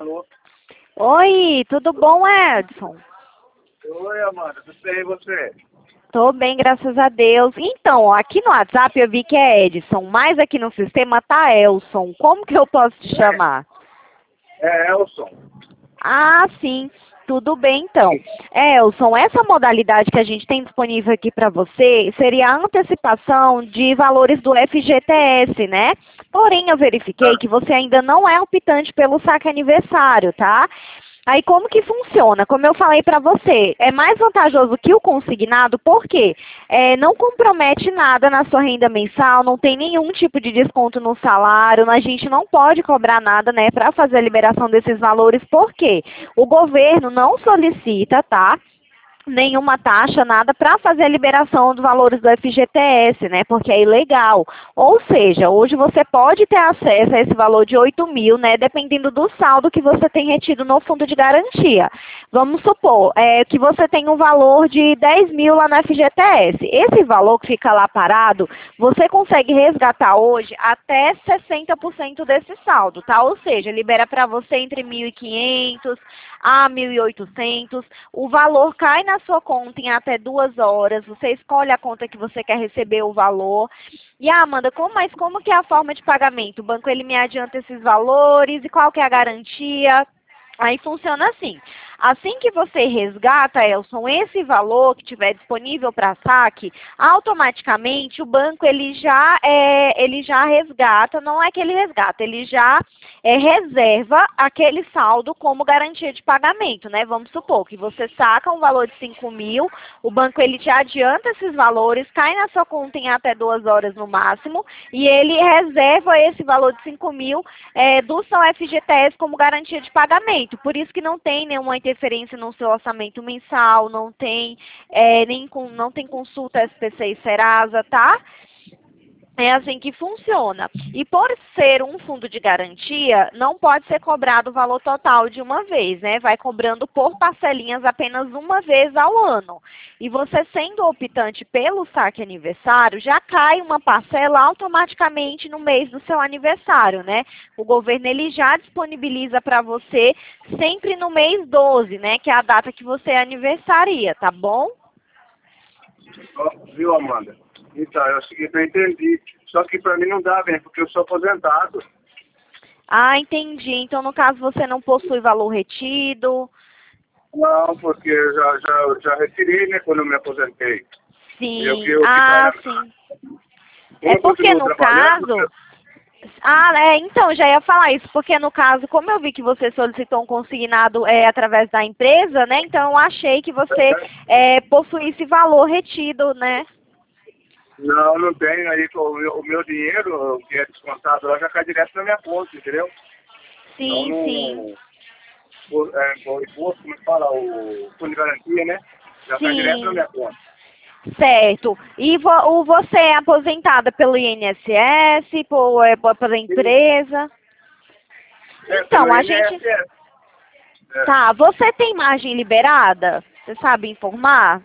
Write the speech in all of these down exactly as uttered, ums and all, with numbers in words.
Alô? Oi, tudo bom, Edson? Oi, Amanda, tudo bem e você? Tô bem, graças a Deus. Então, ó, aqui no WhatsApp eu vi que é Edson, mas aqui no sistema tá Elson. Como que eu posso te chamar? É Elson. Ah, sim. Tudo bem, então. Elson, essa modalidade que a gente tem disponível aqui para você seria a antecipação de valores do F G T S, né? Porém, eu verifiquei que você ainda não é optante pelo saque aniversário, tá? Aí como que funciona? Como eu falei para você, é mais vantajoso que o consignado, porque é, não compromete nada na sua renda mensal, não tem nenhum tipo de desconto no salário, a gente não pode cobrar nada, né, para fazer a liberação desses valores, porque o governo não solicita, tá? Nenhuma taxa, nada, para fazer a liberação dos valores do F G T S, né? Porque é ilegal. Ou seja, hoje você pode ter acesso a esse valor de oito mil, né? Dependendo do saldo que você tem retido no fundo de garantia. Vamos supor é, que você tem um valor de dez mil lá no F G T S. Esse valor que fica lá parado, você consegue resgatar hoje até sessenta por cento desse saldo, tá? Ou seja, libera para você entre mil e quinhentos a mil e oitocentos. O valor cai na sua conta em até duas horas. Você escolhe a conta que você quer receber o valor. E, ah, Amanda, como, mas como que é a forma de pagamento? O banco ele me adianta esses valores e qual que é a garantia? Aí funciona assim. Assim que você resgata, Elson, esse valor que tiver disponível para saque, automaticamente o banco ele já, é, ele já resgata, não é que ele resgata, ele já é, reserva aquele saldo como garantia de pagamento, né? Vamos supor que você saca um valor de cinco mil, o banco ele te adianta esses valores, cai na sua conta em até duas horas no máximo, e ele reserva esse valor de cinco mil é, do seu F G T S como garantia de pagamento. Por isso que não tem nenhuma interferência no seu orçamento mensal, não tem, é, nem com, não tem consulta S P C e Serasa, tá? É assim que funciona. E por ser um fundo de garantia, não pode ser cobrado o valor total de uma vez, né? Vai cobrando por parcelinhas apenas uma vez ao ano. E você sendo optante pelo saque aniversário, já cai uma parcela automaticamente no mês do seu aniversário, né? O governo ele já disponibiliza para você sempre no mês doze, né? Que é a data que você aniversaria, tá bom? Ó, viu, Amanda? Então, é o seguinte, eu entendi. Só que pra mim não dá bem, porque eu sou aposentado. Ah, entendi. Então, no caso, você não possui valor retido. Não, porque eu já, já, já retirei, né, quando eu me aposentei. Eu, Sim. eu, Ah, eu, sim. como É eu porque continuo no trabalhando, caso... Ah, é, então, já ia falar isso, porque no caso, como eu vi que você solicitou um consignado é, através da empresa, né? Então, eu achei que você é, possuísse valor retido, né? não, não tenho aí, o meu, o meu dinheiro, que é descontado lá, já cai direto na minha conta, entendeu? Então, Sim, sim. não... O, é, o imposto, como se fala, o fundo de garantia, né? Já cai direto na Sim, minha conta. certo. E vo, o, você é aposentada pelo I N S S, por, é, por- pela Sim. empresa? É, pelo Então, a gente... I N S S. É. Tá, você tem margem liberada? Você sabe informar?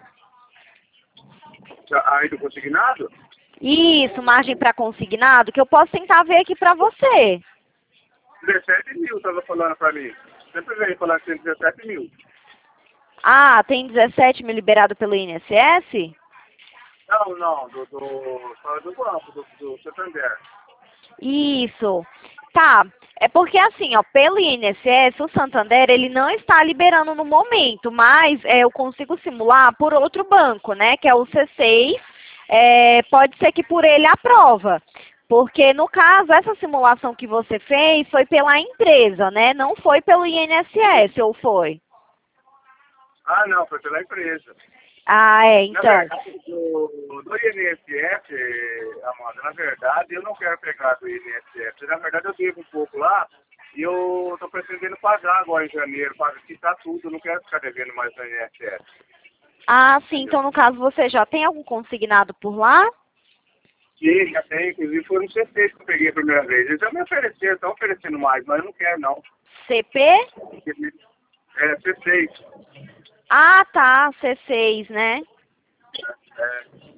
Aí do consignado? Isso, margem para consignado, que eu posso tentar ver aqui para você. dezessete mil, tava falando pra mim. Sempre vem falando que tem dezessete mil. Ah, tem dezessete mil liberado pelo I N S S? Não, não, do, do, fala do banco, do, do Santander. Isso. Tá. É porque assim, ó, pelo I N S S, o Santander, ele não está liberando no momento, mas é, eu consigo simular por outro banco, né, que é o C seis. É, pode ser que por ele aprova. Porque, no caso, essa simulação que você fez foi pela empresa, né? Não foi pelo I N S S, ou foi? Ah, não, foi pela empresa. Ah, é, Na então. verdade, do, do I N S S, Amanda, na verdade, eu não quero pegar do I N S S. Na verdade, eu devo um pouco lá e eu tô pretendendo pagar agora em janeiro, para quitar tudo. Eu não quero ficar devendo mais no I N S S. Ah, sim, Entendeu? então no caso você já tem algum consignado por lá? E já tem, inclusive, foi no C seis que eu peguei a primeira vez. Eles já me ofereceram, estão oferecendo mais, mas eu não quero, não. C P? É, C seis. Ah, tá, C seis, né? É,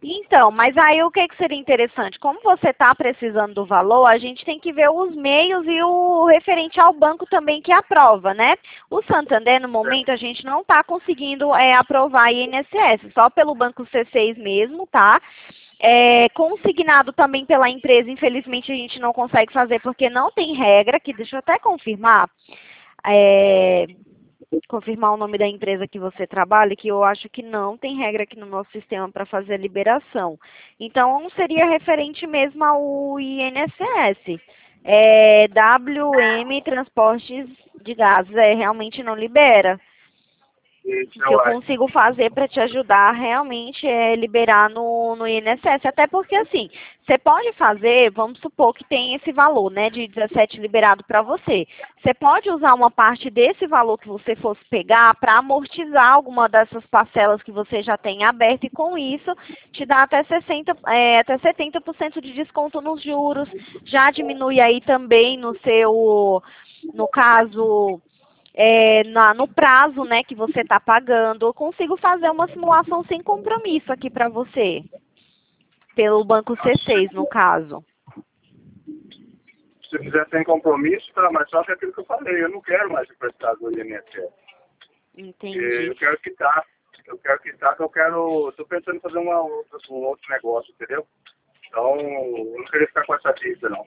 Então, mas aí o que, que seria interessante? Como você está precisando do valor, a gente tem que ver os meios e o referente ao banco também que aprova, né? O Santander, no momento, a gente não está conseguindo é, aprovar I N S S, só pelo Banco C seis mesmo, tá? É, consignado também pela empresa, infelizmente a gente não consegue fazer porque não tem regra, que deixa eu até confirmar. É, confirmar o nome da empresa que você trabalha, que eu acho que não tem regra aqui no nosso sistema para fazer a liberação. Então, seria referente mesmo ao I N S S. É, W M Transportes de Gases, é, realmente não libera. Isso, O que eu uai. consigo fazer para te ajudar realmente é liberar no, no I N S S. Até porque, assim, você pode fazer, vamos supor que tem esse valor, né, de dezessete liberado para você. Você pode usar uma parte desse valor que você fosse pegar para amortizar alguma dessas parcelas que você já tem aberto e com isso te dá até, sessenta, é, até setenta por cento de desconto nos juros. Já diminui aí também no seu, no caso... É, na, no prazo, né, que você está pagando. Eu consigo fazer uma simulação sem compromisso aqui para você, pelo Banco C seis, no caso. Se fizer sem compromisso, tá, mas só que é aquilo que eu falei, eu não quero mais emprestar do I N S S. Entendi. Eu quero quitar, eu quero quitar, que eu quero, estou pensando em fazer uma, outra- um outro negócio, entendeu? Então, eu não queria ficar com essa dívida, não.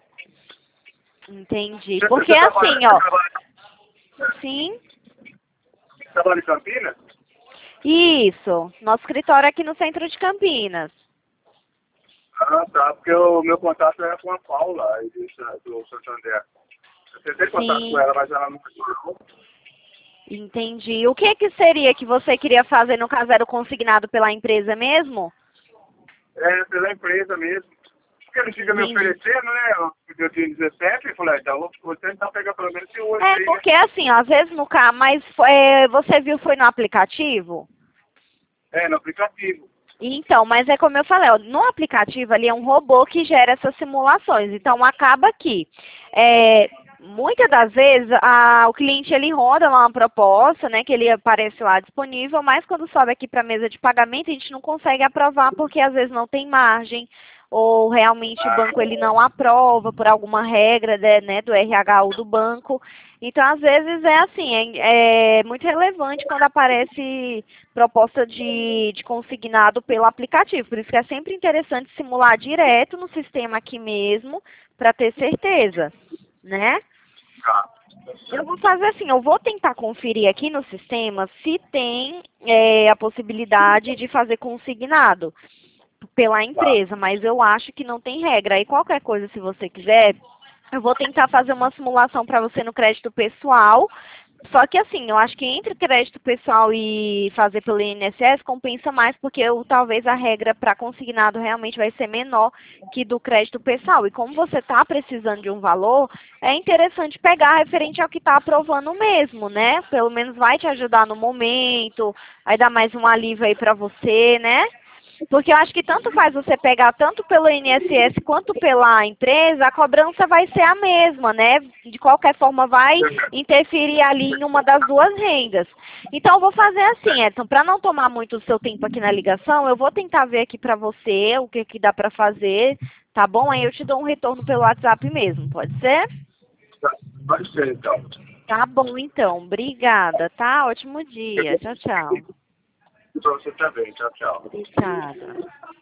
Entendi. Você, Porque você trabalha, assim, você ó, trabalha, sim, você trabalha em Campinas? isso, nosso escritório é aqui no centro de Campinas. Ah, tá, porque o meu contato era com a Paula, aí do, do Santander. Eu tentei contato com Sim, ela, mas ela nunca chegou. entendi. O que que seria que você queria fazer, no caso, era o consignado pela empresa mesmo? É, pela empresa mesmo. Porque ele fica me Entendi. oferecendo, né? Eu, eu tinha dezessete, eu falei, ah, então vou tentar pegar pelo menos esse oito É, aí, né? porque assim, ó, às vezes no carro, mas é, você viu foi no aplicativo? É, no aplicativo. Então, mas é como eu falei, ó, no aplicativo ali é um robô que gera essas simulações. Então, acaba que, é, muitas das vezes, a, o cliente ele roda lá uma proposta, né, que ele aparece lá disponível, mas quando sobe aqui para a mesa de pagamento, a gente não consegue aprovar porque às vezes não tem margem, ou realmente o banco ele não aprova por alguma regra, né, né, do R H ou do banco. Então, às vezes é assim, é, é muito relevante quando aparece proposta de, de consignado pelo aplicativo. Por isso que é sempre interessante simular direto no sistema aqui mesmo, para ter certeza, né? Tá. Eu vou fazer assim, eu vou tentar conferir aqui no sistema se tem é, a possibilidade de fazer consignado pela empresa, mas eu acho que não tem regra. Aí qualquer coisa, se você quiser, eu vou tentar fazer uma simulação para você no crédito pessoal. Só que assim, eu acho que entre crédito pessoal e fazer pelo I N S S compensa mais, porque eu, talvez a regra para consignado realmente vai ser menor que do crédito pessoal. E como você está precisando de um valor, é interessante pegar referente ao que está aprovando mesmo, né? Pelo menos vai te ajudar no momento, vai dar mais um alívio aí para você, né? Porque eu acho que tanto faz você pegar tanto pelo I N S S quanto pela empresa, a cobrança vai ser a mesma, né? De qualquer forma vai interferir ali em uma das duas rendas. Então eu vou fazer assim, Edson, para não tomar muito o seu tempo aqui na ligação, eu vou tentar ver aqui para você o que que dá para fazer, tá bom? Aí eu te dou um retorno pelo WhatsApp mesmo, pode ser? Tá. Pode ser, então. Tá bom então, obrigada, tá? Ótimo dia, tchau, tchau. Pra você também. Tchau, tchau. Obrigada.